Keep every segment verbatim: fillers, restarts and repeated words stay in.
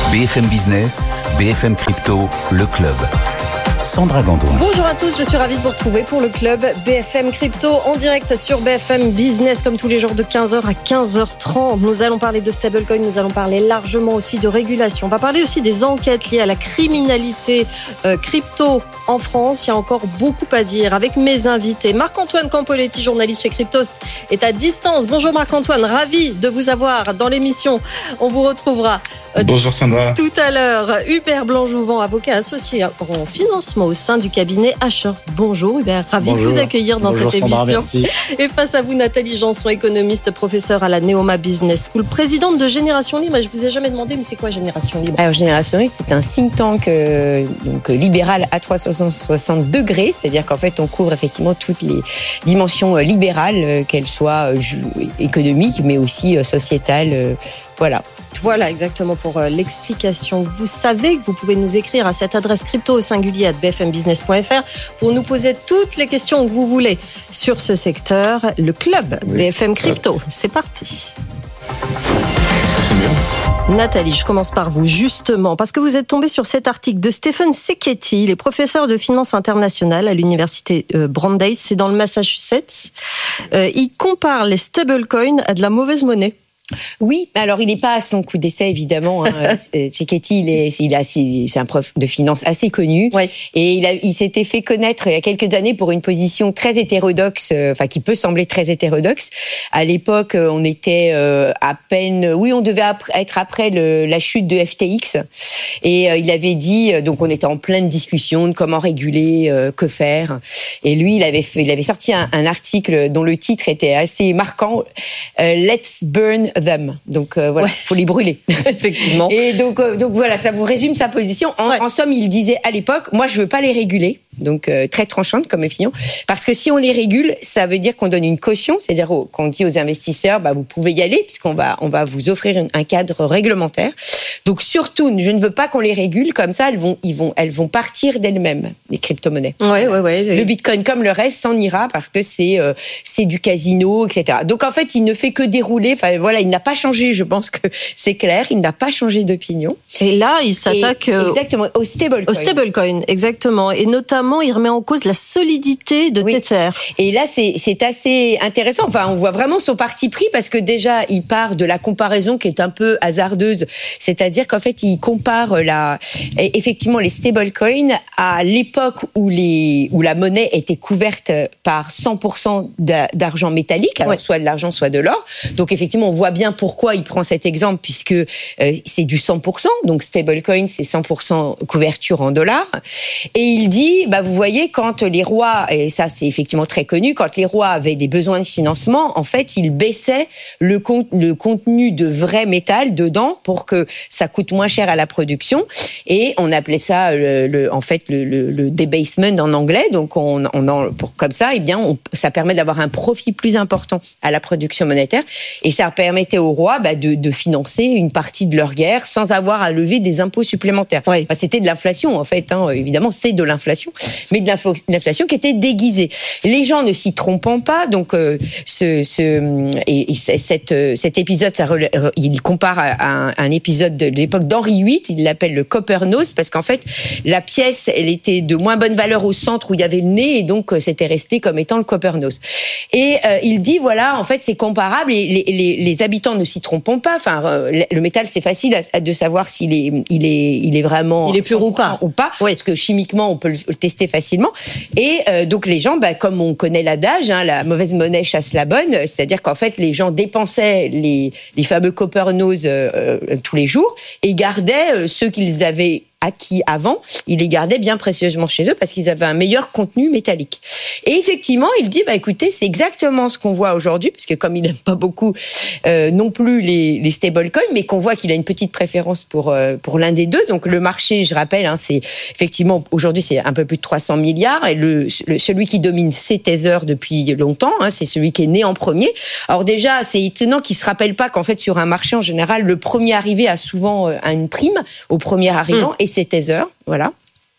B F M Business, B F M Crypto, le club. Sandra Gandoin. Bonjour à tous, je suis ravie de vous retrouver pour le club B F M Crypto en direct sur B F M Business comme tous les jours de quinze heures à quinze heures trente. Nous allons parler de stablecoin, nous allons parler largement aussi de régulation. On va parler aussi des enquêtes liées à la criminalité euh, crypto en France. Il y a encore beaucoup à dire avec mes invités. Marc-Antoine Campoletti, journaliste chez Cryptost, est à distance. Bonjour Marc-Antoine, ravi de vous avoir dans l'émission. On vous retrouvera euh, Bonjour Sandra. Tout à l'heure. Hubert Blanc-Jouvent, avocat associé en financement au sein du cabinet Ashurst. Bonjour Hubert, ravi Bonjour. de vous accueillir dans Bonjour cette Sandra, émission. merci. Et face à vous, Nathalie Janson, économiste, professeure à la Neoma Business School, présidente de Génération Libre. Et je vous ai jamais demandé, mais c'est quoi Génération Libre ? Alors Génération Libre, c'est un think tank euh, donc, libéral à trois cent soixante degrés, c'est-à-dire qu'en fait, on couvre effectivement toutes les dimensions euh, libérales, euh, qu'elles soient euh, économiques, mais aussi euh, sociétales. Euh, voilà. Voilà, exactement pour euh, l'explication. Vous savez que vous pouvez nous écrire à cette adresse crypto au singulier arobase b f m business point f r pour nous poser toutes les questions que vous voulez sur ce secteur. Le club oui. B F M Crypto, c'est parti. C'est mieux. Nathalie, je commence par vous, justement, parce que vous êtes tombée sur cet article de Stephen Seketi, il est professeur de finance internationale à l'université Brandeis, c'est dans le Massachusetts. Euh, il compare les stablecoins à de la mauvaise monnaie. Oui, alors il n'est pas à son coup d'essai évidemment. Hein. Seketi, il est, il a, c'est un prof de finance assez connu, oui. et il, a, il s'était fait connaître il y a quelques années pour une position très hétérodoxe, enfin qui peut sembler très hétérodoxe. À l'époque, on était à peine, oui, on devait être après le, la chute de F T X, et il avait dit, donc on était en pleine discussion de comment réguler, que faire, et lui, il avait, fait, il avait sorti un, un article dont le titre était assez marquant, euh, Let's Burn them. Donc euh, voilà, ouais. Faut les brûler. Effectivement. Et donc euh, donc voilà, ça vous résume sa position. En, ouais. en somme, il disait à l'époque, moi je veux pas les réguler. Donc euh, très tranchante comme opinion, parce que si on les régule, ça veut dire qu'on donne une caution, c'est-à-dire oh, qu'on dit aux investisseurs, bah vous pouvez y aller puisqu'on va on va vous offrir une, un cadre réglementaire. Donc surtout, je ne veux pas qu'on les régule comme ça, elles vont ils vont elles vont partir d'elles-mêmes, les crypto-monnaies. Ouais ouais ouais. Le Bitcoin comme le reste s'en ira parce que c'est euh, c'est du casino, et cetera. Donc en fait, il ne fait que dérouler. Enfin voilà, il n'a pas changé. Je pense que c'est clair, il n'a pas changé d'opinion. Et là, il s'attaque et, exactement au stablecoin. Au stablecoin, exactement, et notamment il remet en cause la solidité de oui. Tether. Et là, c'est, c'est assez intéressant. Enfin, on voit vraiment son parti pris parce que déjà, il part de la comparaison qui est un peu hasardeuse. C'est-à-dire qu'en fait, il compare la, effectivement, les stablecoins à l'époque où les, où la monnaie était couverte par cent pour cent d'argent métallique, alors ouais. soit de l'argent, soit de l'or. Donc, effectivement, on voit bien pourquoi il prend cet exemple puisque euh, c'est du cent pour cent. Donc, stablecoin, c'est cent pour cent couverture en dollars. Et il dit, bah, vous voyez, quand les rois, et ça c'est effectivement très connu, quand les rois avaient des besoins de financement, en fait, ils baissaient le, con, le contenu de vrai métal dedans pour que ça coûte moins cher à la production. Et on appelait ça, le, le, en fait, le, le, le debasement en anglais. Donc, on, on en, pour, comme ça, eh bien, on, ça permet d'avoir un profit plus important à la production monétaire. Et ça permettait aux rois bah, de, de financer une partie de leur guerre sans avoir à lever des impôts supplémentaires. Oui. Enfin, c'était de l'inflation, en fait. Hein, évidemment, c'est de l'inflation. Mais de l'inflation qui était déguisée. Les gens ne s'y trompant pas, donc euh, ce, ce et, et cette, cet épisode, ça, il compare à un, un épisode de l'époque d'Henri huit, il l'appelle le Copper Nose, parce qu'en fait, la pièce, elle était de moins bonne valeur au centre où il y avait le nez, et donc c'était resté comme étant le Copper Nose. Et euh, il dit, voilà, en fait, c'est comparable, et les, les, les habitants ne s'y trompent pas. Enfin, euh, le métal, c'est facile à, de savoir s'il est, il est, il est vraiment... Il est pur ou pas. Ou pas, oui. Parce que chimiquement, on peut le tester facilement. Et euh, donc les gens, bah, comme on connaît l'adage, hein, la mauvaise monnaie chasse la bonne, c'est-à-dire qu'en fait les gens dépensaient les, les fameux copper nose euh, euh, tous les jours et gardaient euh, ceux qu'ils avaient acquis avant, ils les gardaient bien précieusement chez eux parce qu'ils avaient un meilleur contenu métallique. Et effectivement, il dit, bah écoutez, c'est exactement ce qu'on voit aujourd'hui, parce que comme il n'aime pas beaucoup euh, non plus les, les stablecoins, mais qu'on voit qu'il a une petite préférence pour euh, pour l'un des deux. Donc le marché, je rappelle, hein, c'est effectivement aujourd'hui c'est un peu plus de trois cents milliards, et le, le celui qui domine c'est Tether depuis longtemps, hein, c'est celui qui est né en premier. Alors déjà, c'est étonnant qu'il se rappelle pas qu'en fait sur un marché en général, le premier arrivé a souvent euh, une prime au premier arrivant. Mmh. Et c'est Tether, voilà.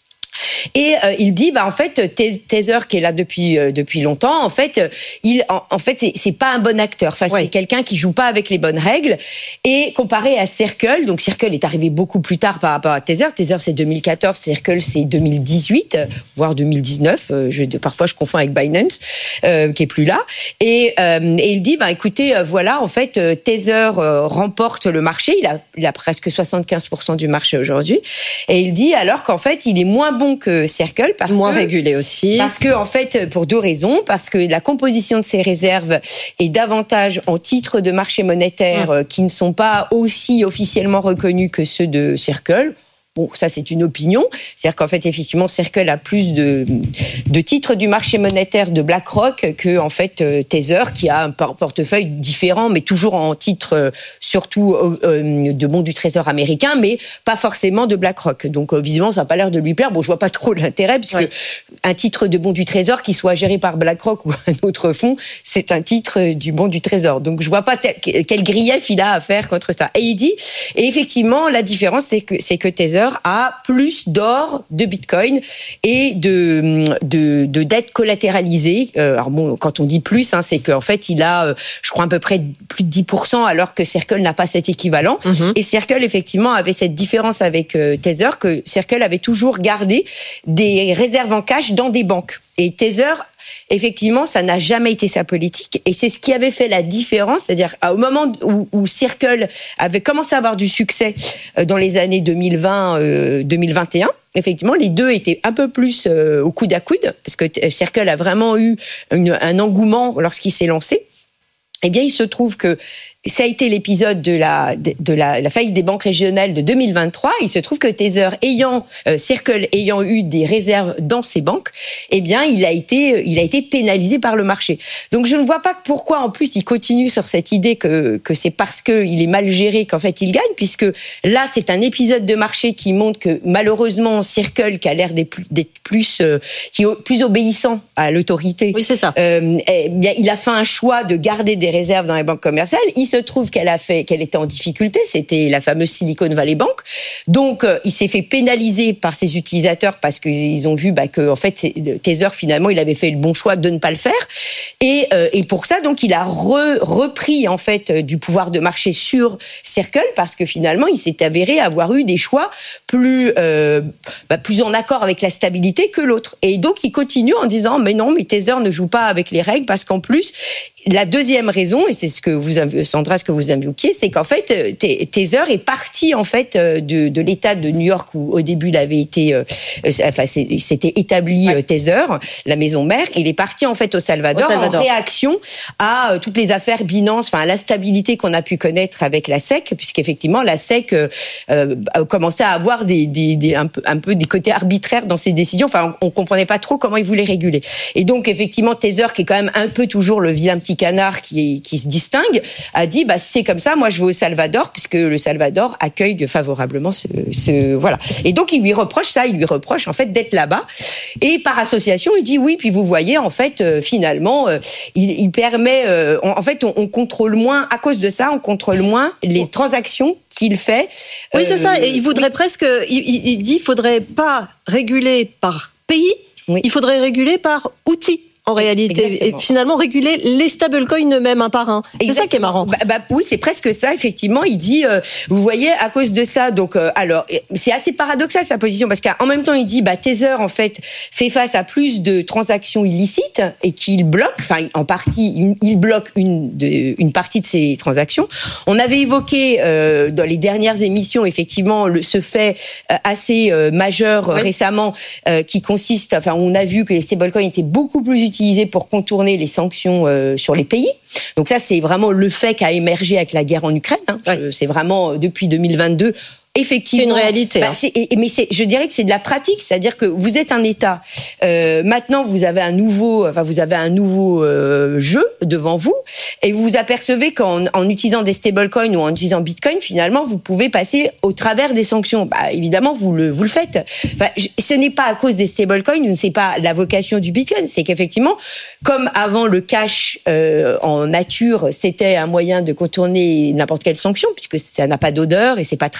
Et euh, il dit, bah en fait, Tether qui est là depuis euh, depuis longtemps, en fait, il en, en fait c'est, c'est pas un bon acteur. Enfin, ouais. c'est quelqu'un qui joue pas avec les bonnes règles. Et comparé à Circle, donc Circle est arrivé beaucoup plus tard par rapport à Tether. Tether c'est deux mille quatorze, Circle c'est deux mille dix-huit, voire deux mille dix-neuf. Euh, je, parfois je confonds avec Binance, euh, qui est plus là. Et, euh, et il dit, bah écoutez, euh, voilà, en fait, euh, Tether euh, remporte le marché. Il a, il a presque soixante-quinze pour cent du marché aujourd'hui. Et il dit alors qu'en fait, il est moins bon que Circle parce moins que, régulé aussi. Parce que en fait, pour deux raisons, parce que la composition de ses réserves est davantage en titres de marché monétaire mmh. qui ne sont pas aussi officiellement reconnus que ceux de Circle. Bon, ça, c'est une opinion. C'est-à-dire qu'en fait, effectivement, Circle a plus de, de titres du marché monétaire de BlackRock que, en fait, Tether, qui a un portefeuille différent, mais toujours en titres, surtout euh, de bons du Trésor américain, mais pas forcément de BlackRock. Donc, euh, visiblement, ça n'a pas l'air de lui plaire. Bon, je vois pas trop l'intérêt, puisque ouais. un titre de bons du Trésor qui soit géré par BlackRock ou un autre fonds, c'est un titre du bon du Trésor. Donc, je vois pas tel, quel grief il a à faire contre ça. Et il dit, et effectivement, la différence, c'est que, c'est que Tether a plus d'or, de bitcoin et de, de, de dettes collatéralisées. Euh, alors bon, quand on dit plus, hein, c'est qu'en fait, il a, euh, je crois, à peu près plus de dix pour cent, alors que Circle n'a pas cet équivalent. Mm-hmm. Et Circle, effectivement, avait cette différence avec euh, Tether, que Circle avait toujours gardé des réserves en cash dans des banques. Et Tether, effectivement, ça n'a jamais été sa politique. Et c'est ce qui avait fait la différence. C'est-à-dire, au moment où, où Circle avait commencé à avoir du succès dans les années deux mille vingt, euh, deux mille vingt et un, effectivement, les deux étaient un peu plus euh, au coude à coude, parce que Circle a vraiment eu une, un engouement lorsqu'il s'est lancé. Eh bien, il se trouve que ça a été l'épisode de la de la, la faillite des banques régionales de deux mille vingt-trois. Il se trouve que Tether, ayant euh, Circle ayant eu des réserves dans ses banques, eh bien, il a été il a été pénalisé par le marché. Donc, je ne vois pas pourquoi en plus il continue sur cette idée que que c'est parce que il est mal géré qu'en fait il gagne, puisque là c'est un épisode de marché qui montre que malheureusement Circle, qui a l'air d'être plus, d'être plus euh, qui est plus obéissant à l'autorité. Oui, c'est ça. Euh, eh bien, il a fait un choix de garder des réserves dans les banques commerciales. Il se trouve qu'elle a fait, qu'elle était en difficulté. C'était la fameuse Silicon Valley Bank. Donc, euh, il s'est fait pénaliser par ses utilisateurs parce qu'ils ont vu bah, que, en fait, Tether, finalement, il avait fait le bon choix de ne pas le faire. Et, euh, et pour ça, donc, il a re, repris, en fait, du pouvoir de marché sur Circle parce que finalement, il s'est avéré avoir eu des choix plus, euh, bah, plus en accord avec la stabilité que l'autre. Et donc, il continue en disant, mais non, mais Tether ne joue pas avec les règles parce qu'en plus, la deuxième raison, et c'est ce que vous, Sandra, ce que vous invoquiez, c'est qu'en fait, Tether est parti en fait de, de l'État de New York où au début il avait été, euh, enfin, c'était établi ouais. Tether, la maison mère. Il est parti en fait au Salvador, au Salvador. en réaction à euh, toutes les affaires Binance, enfin à l'instabilité qu'on a pu connaître avec la S E C, puisqu'effectivement la S E C euh, euh, a commencé à avoir des, des, des un peu, un peu des côtés arbitraires dans ses décisions. Enfin, on, on comprenait pas trop comment il voulait réguler. Et donc effectivement, Tether, qui est quand même un peu toujours le vilain petit canard qui, qui se distingue, a dit bah c'est comme ça, moi je vais au Salvador puisque le Salvador accueille favorablement ce, ce voilà. Et donc il lui reproche ça, il lui reproche en fait d'être là-bas. Et par association, il dit oui, puis vous voyez en fait euh, finalement euh, il, il permet euh, on, en fait on, on contrôle moins à cause de ça, on contrôle moins les transactions qu'il fait. Oui, c'est euh, ça. Et il voudrait presque, il, il dit, il faudrait pas réguler par pays, oui. il faudrait réguler par outils. En réalité, Exactement. Et finalement réguler les stablecoins eux-mêmes un par un. C'est Exactement. Ça qui est marrant. Bah, bah, oui, c'est presque ça. Effectivement, il dit, euh, vous voyez, à cause de ça. Donc, euh, alors, c'est assez paradoxal sa position parce qu'en même temps, il dit, bah, Tether en fait fait face à plus de transactions illicites et qu'il bloque, enfin, en partie, il bloque une de, une partie de ces transactions. On avait évoqué euh, dans les dernières émissions, effectivement, le, ce fait euh, assez euh, majeur oui. récemment, euh, qui consiste, enfin, on a vu que les stablecoins étaient beaucoup plus utilisés pour contourner les sanctions euh, sur les pays. Donc ça, c'est vraiment le fait qu'a émergé avec la guerre en Ukraine. Hein. Ouais. C'est vraiment, depuis deux mille vingt-deux, effectivement, c'est une réalité. Bah, c'est, et, mais c'est, je dirais que c'est de la pratique, c'est-à-dire que vous êtes un État. Euh, maintenant, vous avez un nouveau, enfin, vous avez un nouveau euh, jeu devant vous, et vous vous apercevez qu'en en utilisant des stablecoins ou en utilisant Bitcoin, finalement, vous pouvez passer au travers des sanctions. Bah, évidemment, vous le, vous le faites. Enfin, je, ce n'est pas à cause des stablecoins, c'est pas la vocation du Bitcoin, c'est qu'effectivement, comme avant le cash euh, en nature, c'était un moyen de contourner n'importe quelle sanction, puisque ça n'a pas d'odeur et c'est pas traçable.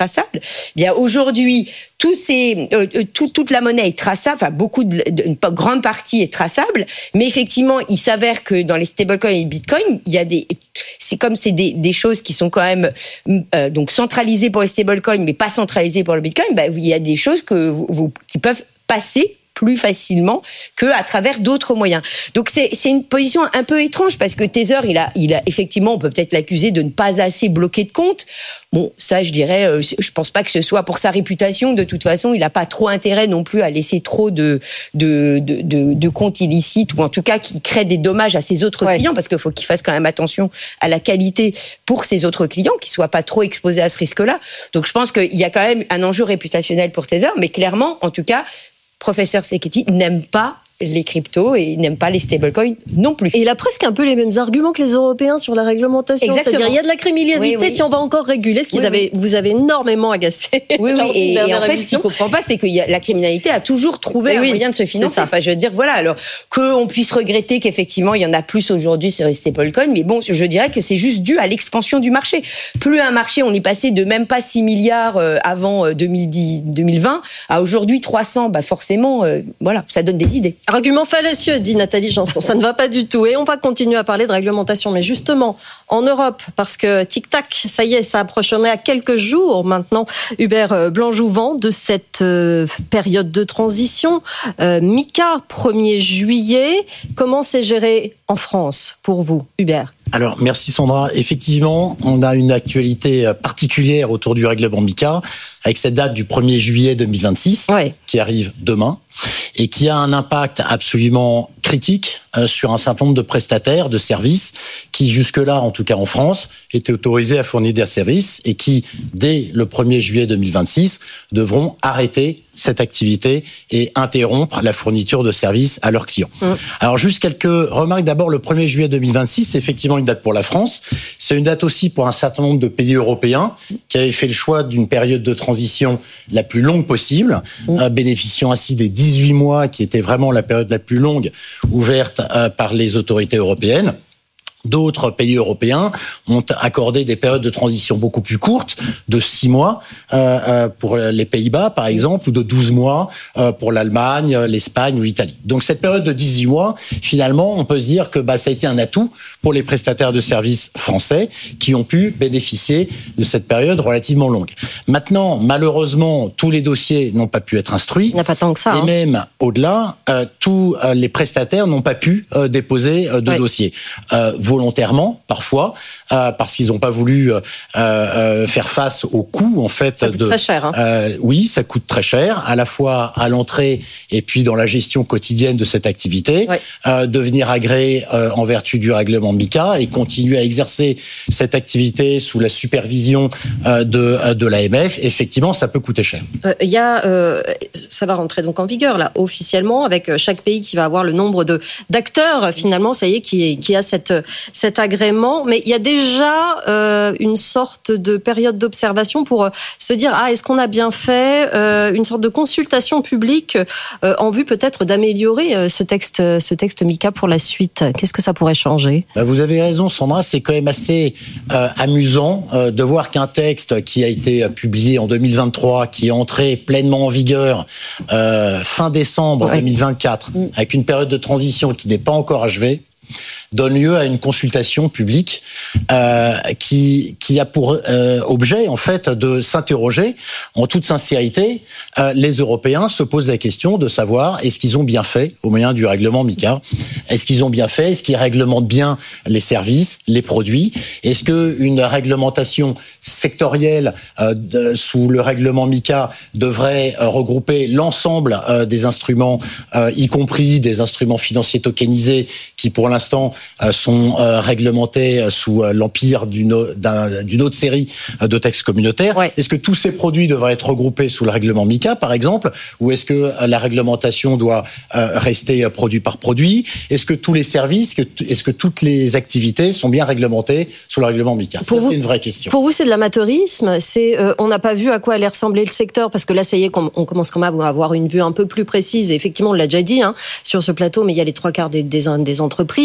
Bien aujourd'hui, tous ces, euh, tout, toute la monnaie est traçable, enfin beaucoup de, de, une grande partie est traçable, mais effectivement, il s'avère que dans les stablecoins et Bitcoin, il y a des, c'est comme c'est des, des choses qui sont quand même euh, donc centralisées pour les stablecoins, mais pas centralisées pour le Bitcoin. Bah, il y a des choses que vous, vous, qui peuvent passer plus facilement que à travers d'autres moyens. Donc c'est c'est une position un peu étrange parce que Tether, il a il a effectivement, on peut peut-être l'accuser de ne pas assez bloquer de comptes. Bon, ça je dirais, euh, je pense pas que ce soit pour sa réputation. De toute façon, il a pas trop intérêt non plus à laisser trop de de de de, de comptes illicites ou en tout cas qui créent des dommages à ses autres ouais. clients parce qu'il faut qu'il fasse quand même attention à la qualité pour ses autres clients, qu'ils soient pas trop exposés à ce risque-là. Donc je pense qu'il y a quand même un enjeu réputationnel pour Tether, mais clairement, en tout cas, Professeur Sekuti n'aime pas les cryptos et n'aime pas les stablecoins non plus. Et il a presque un peu les mêmes arguments que les Européens sur la réglementation. Exactement. C'est-à-dire, il y a de la criminalité, oui, oui. Tiens, on va encore réguler, ce qu'ils oui, avaient, oui. vous avez énormément agacé. Oui, oui. Et, et en fait, ce qu'il ne comprend pas, c'est que y a, la criminalité a toujours trouvé et un oui, moyen de se financer. Enfin, je veux dire, voilà, alors, qu'on puisse regretter qu'effectivement, il y en a plus aujourd'hui sur les stablecoins, mais bon, je dirais que c'est juste dû à l'expansion du marché. Plus un marché, on est passé de même pas six milliards avant deux mille dix, deux mille vingt à aujourd'hui trois cents, bah, forcément, euh, voilà, ça donne des idées. Argument fallacieux, dit Nathalie Janson. Ça ne va pas du tout. Et on va continuer à parler de réglementation. Mais justement, en Europe, parce que tic-tac, ça y est, ça approche. On est à quelques jours maintenant, Hubert Blanjouvent, de cette euh, période de transition. Euh, Mika, premier juillet. Comment c'est géré en France pour vous, Hubert ? Alors, merci Sandra. Effectivement, on a une actualité particulière autour du règlement Mika, avec cette date du premier juillet deux mille vingt-six, ouais. qui arrive demain, et qui a un impact absolument critique sur un certain nombre de prestataires de services qui, jusque-là, en tout cas en France, étaient autorisés à fournir des services et qui, dès le premier juillet deux mille vingt-six, devront arrêter cette activité et interrompre la fourniture de services à leurs clients. Mmh. Alors, juste quelques remarques. D'abord, le premier juillet deux mille vingt-six, c'est effectivement une date pour la France. C'est une date aussi pour un certain nombre de pays européens qui avaient fait le choix d'une période de transition la plus longue possible, mmh. euh, bénéficiant ainsi des dix-huit mois qui était vraiment la période la plus longue ouverte euh, par les autorités européennes. D'autres pays européens ont accordé des périodes de transition beaucoup plus courtes, de six mois euh, pour les Pays-Bas, par exemple, ou de douze mois euh, pour l'Allemagne, l'Espagne ou l'Italie. Donc cette période de dix-huit mois, finalement, on peut se dire que bah, ça a été un atout pour les prestataires de services français qui ont pu bénéficier de cette période relativement longue. Maintenant, malheureusement, tous les dossiers n'ont pas pu être instruits. Il n'y a pas tant que ça. Et hein. même au-delà, euh, tous euh, les prestataires n'ont pas pu euh, déposer euh, de ouais. dossiers. Euh, volontairement parfois euh, parce qu'ils n'ont pas voulu euh, euh, faire face au coût en fait. Ça coûte de, très cher. Hein. Euh, oui, ça coûte très cher à la fois à l'entrée et puis dans la gestion quotidienne de cette activité. Ouais. Euh, devenir agréé euh, en vertu du règlement Mika et continuer à exercer cette activité sous la supervision euh, de de l'A M F. Effectivement, ça peut coûter cher. Il euh, y a, euh, ça va rentrer donc en vigueur là officiellement avec chaque pays qui va avoir le nombre de d'acteurs finalement. Ça y est, qui qui a cette cet agrément, mais il y a déjà euh, une sorte de période d'observation pour euh, se dire ah est-ce qu'on a bien fait, euh, une sorte de consultation publique euh, en vue peut-être d'améliorer euh, ce texte, ce texte Mika pour la suite. Qu'est-ce que ça pourrait changer ? Bah vous avez raison, Sandra, c'est quand même assez euh, amusant euh, de voir qu'un texte qui a été publié en deux mille vingt-trois, qui est entré pleinement en vigueur euh, fin décembre ouais. deux mille vingt-quatre, mmh. avec une période de transition qui n'est pas encore achevée, donne lieu à une consultation publique euh, qui qui a pour euh, objet en fait de s'interroger en toute sincérité. Euh, les Européens se posent la question de savoir est-ce qu'ils ont bien fait au moyen du règlement Mika, est-ce qu'ils ont bien fait, est-ce qu'ils réglementent bien les services, les produits, est-ce que une réglementation sectorielle euh, de, sous le règlement Mika devrait euh, regrouper l'ensemble euh, des instruments, euh, y compris des instruments financiers tokenisés qui pour l'instant sont euh, réglementés sous euh, l'empire d'une, d'un, d'une autre série de textes communautaires. Ouais. Est-ce que tous ces produits devraient être regroupés sous le règlement Mika, par exemple, ou est-ce que euh, la réglementation doit euh, rester euh, produit par produit ? Est-ce que tous les services, que t- est-ce que toutes les activités sont bien réglementées sous le règlement Mika ? Ça, vous, c'est une vraie question. Pour vous, c'est de l'amateurisme. C'est, euh, on n'a pas vu à quoi allait ressembler le secteur, parce que là, ça y est, on commence quand même à avoir une vue un peu plus précise. Et effectivement, on l'a déjà dit hein, sur ce plateau, mais il y a les trois quarts des, des, des entreprises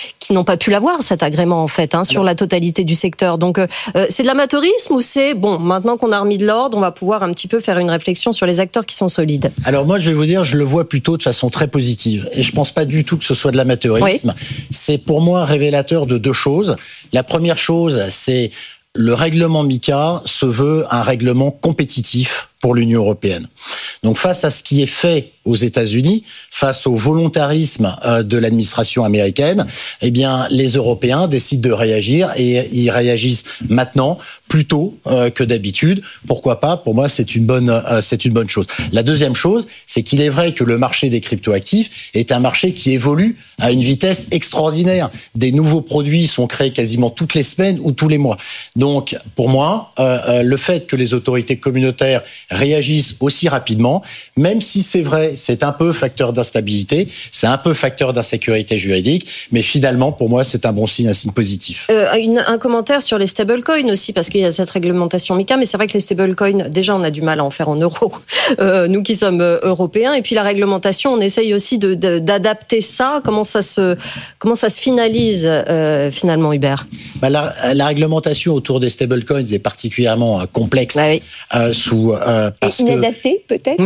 qui n'ont pas pu l'avoir, cet agrément, en fait, hein, sur la totalité du secteur. Donc, euh, c'est de l'amateurisme ou c'est, bon, maintenant qu'on a remis de l'ordre, on va pouvoir un petit peu faire une réflexion sur les acteurs qui sont solides? Alors moi, je vais vous dire, je le vois plutôt de façon très positive. Et je pense pas du tout que ce soit de l'amateurisme. Oui. C'est pour moi révélateur de deux choses. La première chose, c'est le règlement MiCA se veut un règlement compétitif pour l'Union européenne. Donc face à ce qui est fait aux États-Unis, face au volontarisme de l'administration américaine, eh bien les Européens décident de réagir et ils réagissent maintenant plus tôt que d'habitude. Pourquoi pas? Pour moi, c'est une bonne c'est une bonne chose. La deuxième chose, c'est qu'il est vrai que le marché des cryptoactifs est un marché qui évolue à une vitesse extraordinaire. Des nouveaux produits sont créés quasiment toutes les semaines ou tous les mois. Donc pour moi, euh, le fait que les autorités communautaires réagissent aussi rapidement, même si c'est vrai, c'est un peu facteur d'instabilité, c'est un peu facteur d'insécurité juridique, mais finalement, pour moi, c'est un bon signe, un signe positif. Euh, une, un commentaire sur les stablecoins aussi, parce qu'il y a cette réglementation MiCA, mais c'est vrai que les stablecoins, déjà, on a du mal à en faire en euros, euh, nous qui sommes euh, européens, et puis la réglementation, on essaye aussi de, de, d'adapter ça. Comment ça se, comment ça se finalise euh, finalement, Hubert? Bah, la, la réglementation autour des stablecoins est particulièrement euh, complexe, ah oui. euh, sous euh, Parce et inadaptée que... peut-être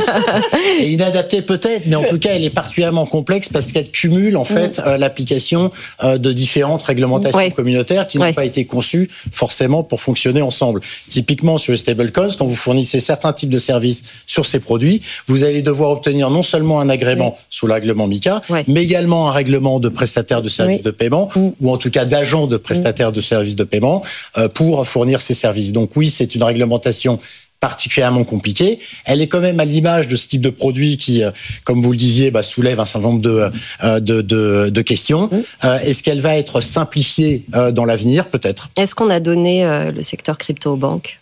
et inadaptée peut-être, mais en tout cas elle est particulièrement complexe parce qu'elle cumule en fait mmh. euh, l'application euh, de différentes réglementations ouais. communautaires qui n'ont ouais. pas été conçues forcément pour fonctionner ensemble. Typiquement sur les stablecoins, quand vous fournissez certains types de services sur ces produits, vous allez devoir obtenir non seulement un agrément ouais. sous le règlement MiCA, ouais. mais également un règlement de prestataire de services ouais. de paiement mmh. ou en tout cas d'agent de prestataire mmh. de services de paiement euh, pour fournir ces services. Donc oui, c'est une réglementation particulièrement compliquée. Elle est quand même à l'image de ce type de produit qui, comme vous le disiez, bah, soulève un certain nombre de, de, de, de questions. Mmh. Euh, est-ce qu'elle va être simplifiée euh, dans l'avenir? Peut-être. Est-ce qu'on a donné euh, le secteur crypto aux banques?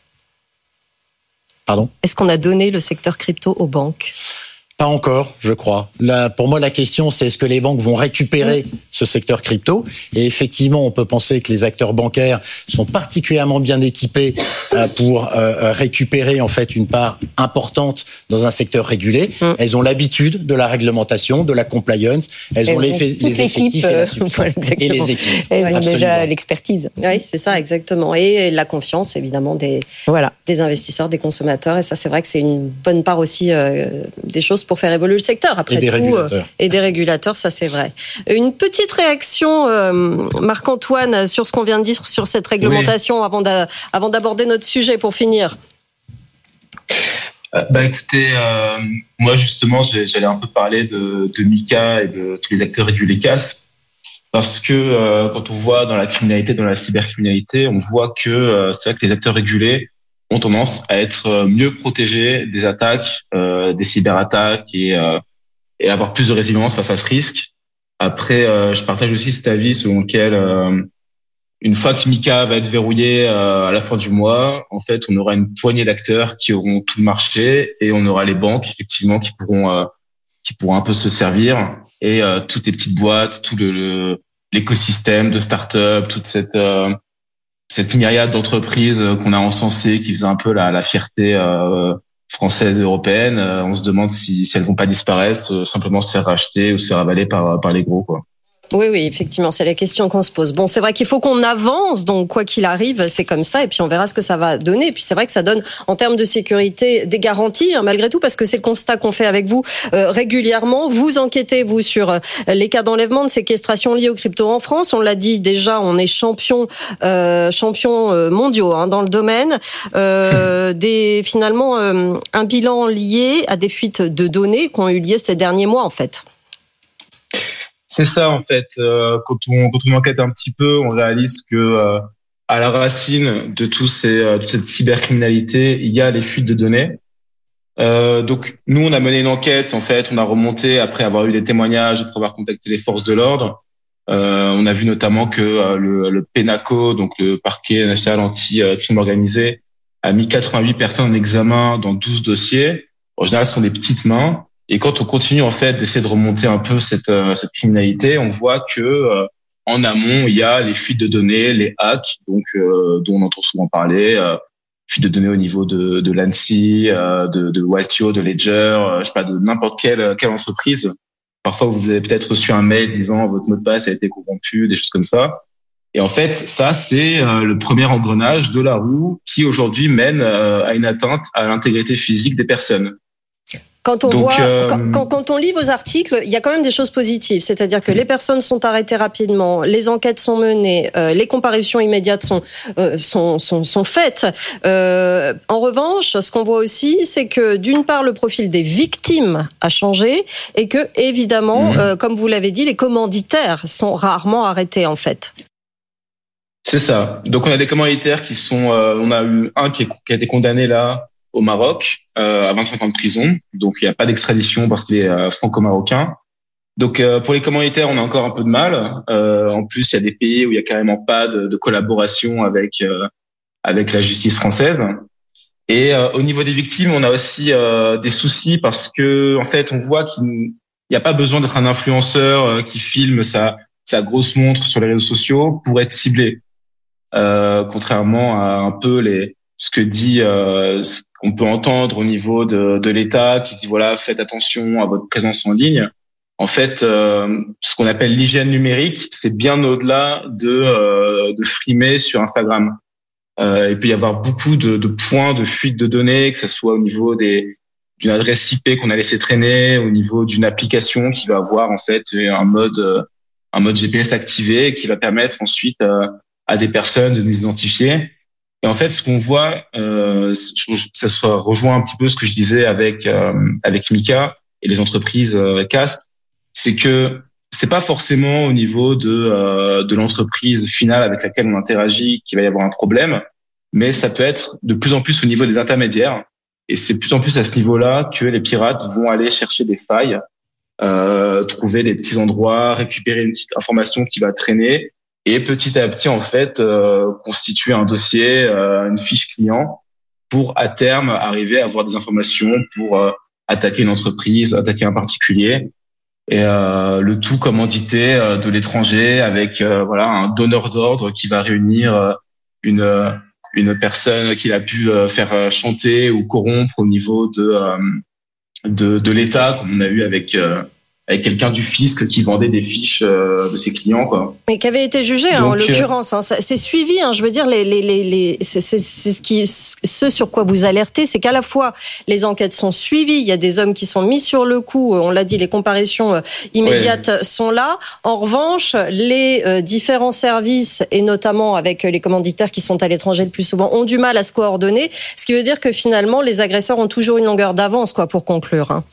Pardon? Est-ce qu'on a donné le secteur crypto aux banques? Pas encore, je crois. Là, pour moi, la question, c'est est-ce que les banques vont récupérer mmh. ce secteur crypto? Et effectivement, on peut penser que les acteurs bancaires sont particulièrement bien équipés euh, pour euh, récupérer en fait une part importante dans un secteur régulé. Mmh. Elles ont l'habitude de la réglementation, de la compliance. Elles, Elles ont les, les effectifs et la substance euh, et les équipes. Elles ont Absolument. déjà l'expertise. Oui, c'est ça, exactement. Et la confiance, évidemment, des, voilà. des investisseurs, des consommateurs. Et ça, c'est vrai que c'est une bonne part aussi euh, des choses pour faire évoluer le secteur, après et des tout, régulateurs. Euh, et des régulateurs, ça c'est vrai. Une petite réaction, euh, Marc-Antoine, sur ce qu'on vient de dire sur cette réglementation oui. avant, d'a, avant d'aborder notre sujet pour finir. Euh, bah écoutez, euh, moi justement, j'allais un peu parler de, de MiCA et de tous les acteurs régulés C A S, parce que euh, quand on voit dans la criminalité, dans la cybercriminalité, on voit que euh, c'est vrai que les acteurs régulés ont tendance à être mieux protégés des attaques, euh, des cyberattaques et, euh, et avoir plus de résilience face à ce risque. Après, euh, je partage aussi cet avis selon lequel, euh, une fois que MiCA va être verrouillé euh, à la fin du mois, en fait, on aura une poignée d'acteurs qui auront tout le marché et on aura les banques effectivement qui pourront euh, qui pourront un peu se servir et euh, toutes les petites boîtes, tout le, le l'écosystème de start-up, toute cette euh, cette myriade d'entreprises qu'on a encensées, qui faisait un peu la, la fierté euh, française et européenne, euh, on se demande si, si elles vont pas disparaître, euh, simplement se faire racheter ou se faire avaler par, par les gros, quoi. Oui, oui, effectivement, c'est la question qu'on se pose. Bon, c'est vrai qu'il faut qu'on avance, donc quoi qu'il arrive, c'est comme ça, et puis on verra ce que ça va donner. Et puis c'est vrai que ça donne, en termes de sécurité, des garanties, hein, malgré tout, parce que c'est le constat qu'on fait avec vous euh, régulièrement. Vous enquêtez, vous, sur euh, les cas d'enlèvement, de séquestration liés aux cryptos en France. On l'a dit déjà, on est champion, euh, champion euh, mondiaux hein, dans le domaine. Euh, des, finalement, euh, un bilan lié à des fuites de données qui ont eu lieu ces derniers mois, en fait. C'est ça en fait. Euh, quand on quand on enquête un petit peu, on réalise que euh, à la racine de tous ces euh, toute cette cybercriminalité, il y a les fuites de données. Euh, donc nous, on a mené une enquête. En fait, on a remonté après avoir eu des témoignages, après avoir contacté les forces de l'ordre. Euh, on a vu notamment que euh, le, le PENACO, donc le parquet national anti-crime organisé, a mis quatre-vingt-huit personnes en examen dans douze dossiers. En général, ce sont des petites mains. Et quand on continue en fait d'essayer de remonter un peu cette euh, cette criminalité, on voit que euh, en amont il y a les fuites de données, les hacks, donc euh, dont on entend souvent parler, euh, fuites de données au niveau de de l'ANSSI, euh, de de Waltio, de Ledger, euh, je sais pas de n'importe quelle quelle entreprise Parfois, vous avez peut-être reçu un mail disant votre mot de passe a été corrompu, des choses comme ça. Et en fait, ça, c'est euh, le premier engrenage de la roue qui aujourd'hui mène euh, à une atteinte à l'intégrité physique des personnes. Quand on Donc, voit, euh... quand, quand, quand on lit vos articles, il y a quand même des choses positives. C'est-à-dire que les personnes sont arrêtées rapidement, les enquêtes sont menées, euh, les comparutions immédiates sont euh, sont, sont sont faites. Euh, en revanche, ce qu'on voit aussi, c'est que d'une part, le profil des victimes a changé et que évidemment, mmh. euh, comme vous l'avez dit, les commanditaires sont rarement arrêtés en fait. C'est ça. Donc on a des commanditaires qui sont, euh, on a eu un qui, est, qui a été condamné là. Au Maroc, euh, à vingt-cinq ans de prison. Donc, il n'y a pas d'extradition parce qu'il est euh, franco-marocain. Donc, euh, pour les commanditaires, on a encore un peu de mal. Euh, en plus, il y a des pays où il n'y a carrément pas de, de collaboration avec euh, avec la justice française. Et euh, au niveau des victimes, on a aussi euh, des soucis parce que, en fait, on voit qu'il n'y a pas besoin d'être un influenceur euh, qui filme sa sa grosse montre sur les réseaux sociaux pour être ciblé. Euh, contrairement à un peu les ce que dit, euh, ce qu'on peut entendre au niveau de, de l'État, qui dit voilà, faites attention à votre présence en ligne. En fait, euh, ce qu'on appelle l'hygiène numérique, c'est bien au-delà de, euh, de frimer sur Instagram. Euh, il peut y avoir beaucoup de, de points de fuite de données, que ce soit au niveau des, d'une adresse I P qu'on a laissé traîner, au niveau d'une application qui va avoir en fait un mode, un mode G P S activé et qui va permettre ensuite euh, à des personnes de nous identifier. Et en fait, ce qu'on voit, euh, ça se rejoint un petit peu ce que je disais avec euh, avec Mika et les entreprises euh, C A S P, c'est que c'est pas forcément au niveau de euh, de l'entreprise finale avec laquelle on interagit qu'il va y avoir un problème, mais ça peut être de plus en plus au niveau des intermédiaires. Et c'est de plus en plus à ce niveau-là que les pirates vont aller chercher des failles, euh, trouver des petits endroits, récupérer une petite information qui va traîner. Et petit à petit, en fait, euh, constituer un dossier, euh, une fiche client pour, à terme, arriver à avoir des informations pour euh, attaquer une entreprise, attaquer un particulier. Et euh, le tout commandité euh, de l'étranger avec euh, voilà un donneur d'ordre qui va réunir euh, une une personne qu'il a pu euh, faire chanter ou corrompre au niveau de euh, de, de l'État, comme on a eu avec... Euh, avec quelqu'un du fisc qui vendait des fiches euh, de ses clients, quoi. Mais qui avait été jugé, hein, en l'occurrence. Hein, c'est suivi, hein, je veux dire, les, les, les, les, c'est, c'est, c'est ce, qui, ce sur quoi vous alertez, c'est qu'à la fois, les enquêtes sont suivies, il y a des hommes qui sont mis sur le coup, on l'a dit, les comparutions euh, immédiates ouais. sont là. En revanche, les euh, différents services, et notamment avec les commanditaires qui sont à l'étranger le plus souvent, ont du mal à se coordonner, ce qui veut dire que finalement, les agresseurs ont toujours une longueur d'avance, quoi, pour conclure. Hein.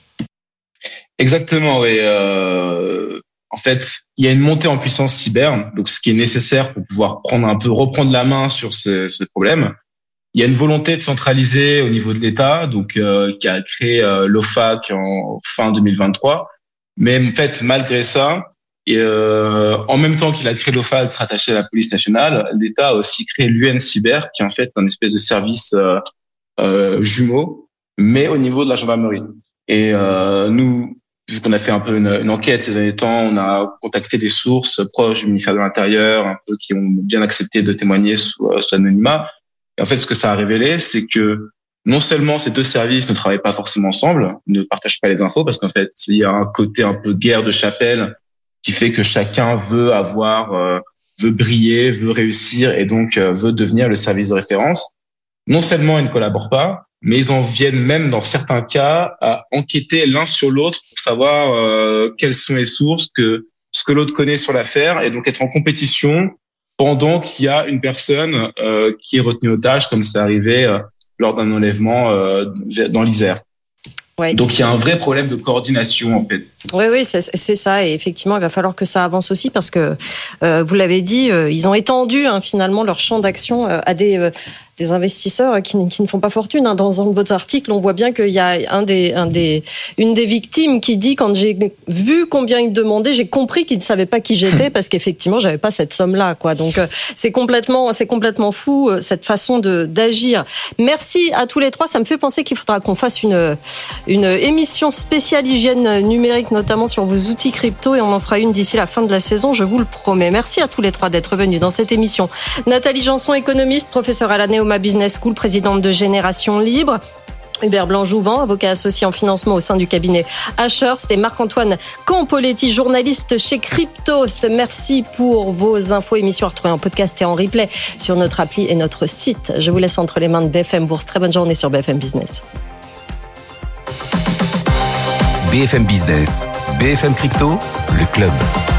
Exactement, oui. Euh, en fait, il y a une montée en puissance cyber, donc ce qui est nécessaire pour pouvoir prendre un peu, reprendre la main sur ce, ce problème. Il y a une volonté de centraliser au niveau de l'État, donc euh, qui a créé euh, l'O F A C en fin deux mille vingt-trois. Mais en fait, malgré ça, et euh, en même temps qu'il a créé l'O F A C rattaché à la police nationale, l'État a aussi créé l'U N Cyber, qui est en fait un espèce de service euh, euh, jumeau, mais au niveau de la gendarmerie. Et euh, nous, vu qu'on a fait un peu une, une enquête ces derniers temps, on a contacté des sources proches du ministère de l'Intérieur, un peu qui ont bien accepté de témoigner sous, sous anonymat. Et en fait, ce que ça a révélé, c'est que non seulement ces deux services ne travaillent pas forcément ensemble, ne partagent pas les infos, parce qu'en fait, il y a un côté un peu guerre de chapelle qui fait que chacun veut avoir, euh, veut briller, veut réussir et donc euh, veut devenir le service de référence. Non seulement ils ne collaborent pas, mais ils en viennent même dans certains cas à enquêter l'un sur l'autre pour savoir euh, quelles sont les sources, que ce que l'autre connaît sur l'affaire, et donc être en compétition pendant qu'il y a une personne euh, qui est retenue otage, comme c'est arrivé euh, lors d'un enlèvement euh, dans l'Isère. Ouais. Donc il y a un vrai problème de coordination en fait. Oui, oui, c'est, c'est ça. Et effectivement, il va falloir que ça avance aussi parce que, euh, vous l'avez dit, euh, ils ont étendu hein, finalement leur champ d'action euh, à des... Euh, des investisseurs qui, qui ne font pas fortune. Hein. Dans un de vos articles, on voit bien qu'il y a un des, un des, une des victimes qui dit quand j'ai vu combien ils me demandaient, j'ai compris qu'ils ne savaient pas qui j'étais parce qu'effectivement, j'avais pas cette somme-là, quoi. Donc, euh, c'est complètement, c'est complètement fou euh, cette façon de d'agir. Merci à tous les trois. Ça me fait penser qu'il faudra qu'on fasse une une émission spéciale hygiène numérique, notamment sur vos outils crypto, et on en fera une d'ici la fin de la saison. Je vous le promets. Merci à tous les trois d'être venus dans cette émission. Nathalie Janson, économiste, professeure à la Neoma Business School, présidente de Génération Libre. Hubert Blanc-Jouvent, avocat associé en financement au sein du cabinet Ashurst, et Marc-Antoine Campoletti, journaliste chez Cryptost. Merci pour vos infos, émissions à retrouver en podcast et en replay sur notre appli et notre site. Je vous laisse entre les mains de B F M Bourse. Très bonne journée sur B F M Business. B F M Business, B F M Crypto, le club.